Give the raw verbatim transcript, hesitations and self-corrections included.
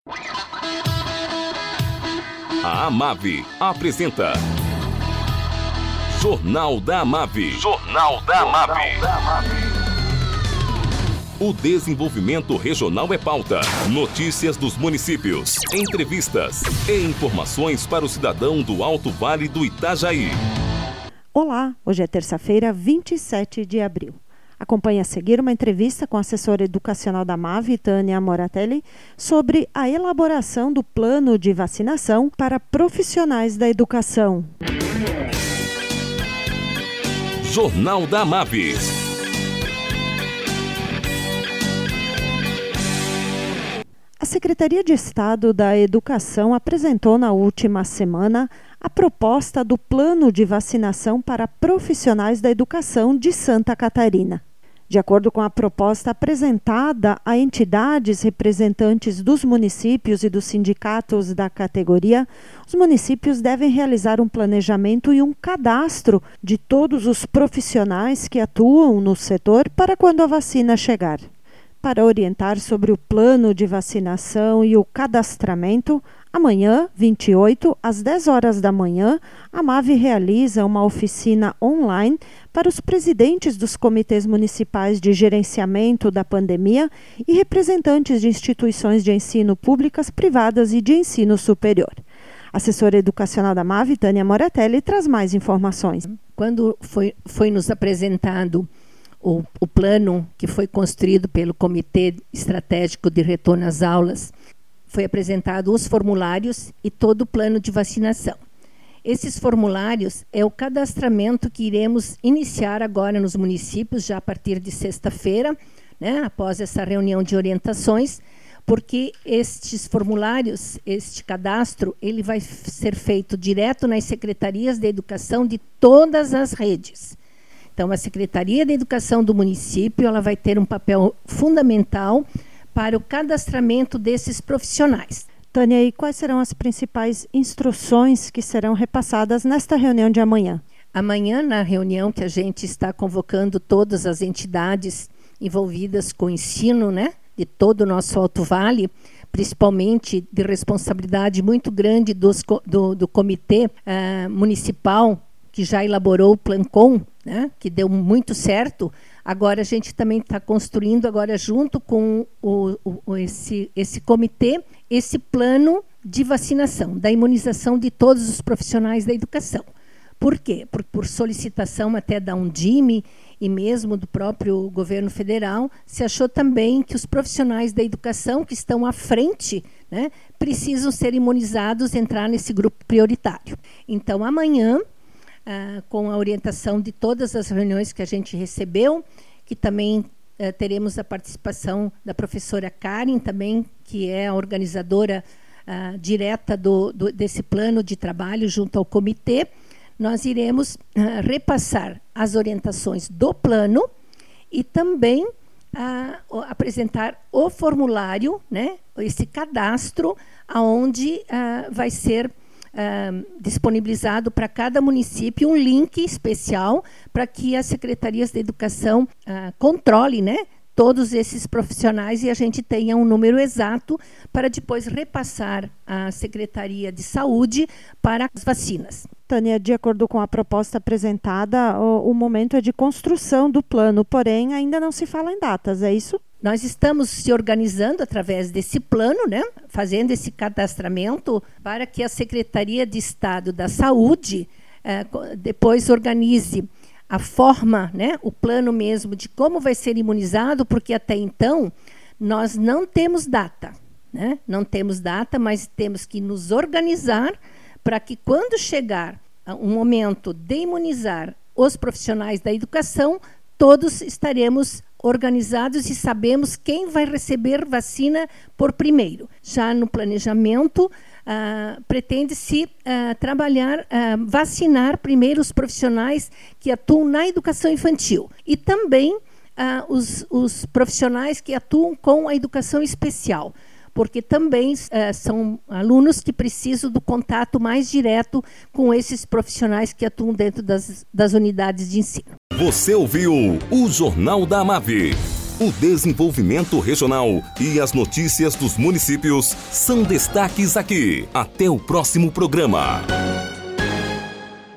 A Amave apresenta Jornal da Amave. Jornal da Amave. O desenvolvimento regional é pauta. Notícias dos municípios, entrevistas e informações para o cidadão do Alto Vale do Itajaí. Olá, hoje é terça-feira, vinte e sete de abril. Acompanhe a seguir uma entrevista com a assessora educacional da Amave, Tânia Moratelli, sobre a elaboração do plano de vacinação para profissionais da educação. Jornal da Amave. A Secretaria de Estado da Educação apresentou na última semana a proposta do Plano de Vacinação para Profissionais da Educação de Santa Catarina. De acordo com a proposta apresentada a entidades representantes dos municípios e dos sindicatos da categoria, os municípios devem realizar um planejamento e um cadastro de todos os profissionais que atuam no setor para quando a vacina chegar. Para orientar sobre o plano de vacinação e o cadastramento, amanhã, vinte e oito, às dez horas da manhã, a Amave realiza uma oficina online para os presidentes dos comitês municipais de gerenciamento da pandemia e representantes de instituições de ensino públicas, privadas e de ensino superior. A assessora educacional da Amave, Tânia Moratelli, traz mais informações. Quando foi, foi nos apresentado O, o plano que foi construído pelo Comitê Estratégico de Retorno às Aulas, foi apresentado os formulários e todo o plano de vacinação. Esses formulários é o cadastramento que iremos iniciar agora nos municípios, já a partir de sexta-feira, né, após essa reunião de orientações, porque estes formulários, este cadastro, ele vai ser feito direto nas secretarias de educação de todas as redes. Então, a Secretaria de Educação do município ela vai ter um papel fundamental para o cadastramento desses profissionais. Tânia, e quais serão as principais instruções que serão repassadas nesta reunião de amanhã? Amanhã, na reunião que a gente está convocando todas as entidades envolvidas com o ensino, né, de todo o nosso Alto Vale, principalmente de responsabilidade muito grande dos, do, do Comitê uh, Municipal, que já elaborou o Plancom, né, que deu muito certo. Agora a gente também está construindo, agora junto com o, o, esse, esse comitê, esse plano de vacinação, da imunização de todos os profissionais da educação. Por quê? Por, por solicitação até da Undime e mesmo do próprio governo federal, se achou também que os profissionais da educação que estão à frente, né, precisam ser imunizados, entrar nesse grupo prioritário. Então, amanhã, Uh, com a orientação de todas as reuniões que a gente recebeu, que também uh, teremos a participação da professora Karen, também, que é a organizadora uh, direta do, do, desse plano de trabalho junto ao comitê. Nós iremos uh, repassar as orientações do plano e também uh, apresentar o formulário, né, esse cadastro, onde uh, vai ser Uh, disponibilizado para cada município um link especial para que as secretarias de educação uh, controlem, né, todos esses profissionais e a gente tenha um número exato para depois repassar à Secretaria de Saúde para as vacinas. Tânia, de acordo com a proposta apresentada, o, o momento é de construção do plano, porém ainda não se fala em datas, é isso? Nós estamos se organizando através desse plano, né, fazendo esse cadastramento para que a Secretaria de Estado da Saúde eh, depois organize a forma, né, o plano mesmo de como vai ser imunizado, porque até então nós não temos data, né? Não temos data, mas temos que nos organizar para que quando chegar um momento de imunizar os profissionais da educação, todos estaremos organizados e sabemos quem vai receber vacina por primeiro. Já no planejamento, uh, pretende-se uh, trabalhar, uh, vacinar primeiro os profissionais que atuam na educação infantil e também uh, os, os profissionais que atuam com a educação especial, porque também uh, são alunos que precisam do contato mais direto com esses profissionais que atuam dentro das, das unidades de ensino. Você ouviu o Jornal da Amave, O desenvolvimento regional e as notícias dos municípios são destaques aqui. Até o próximo programa.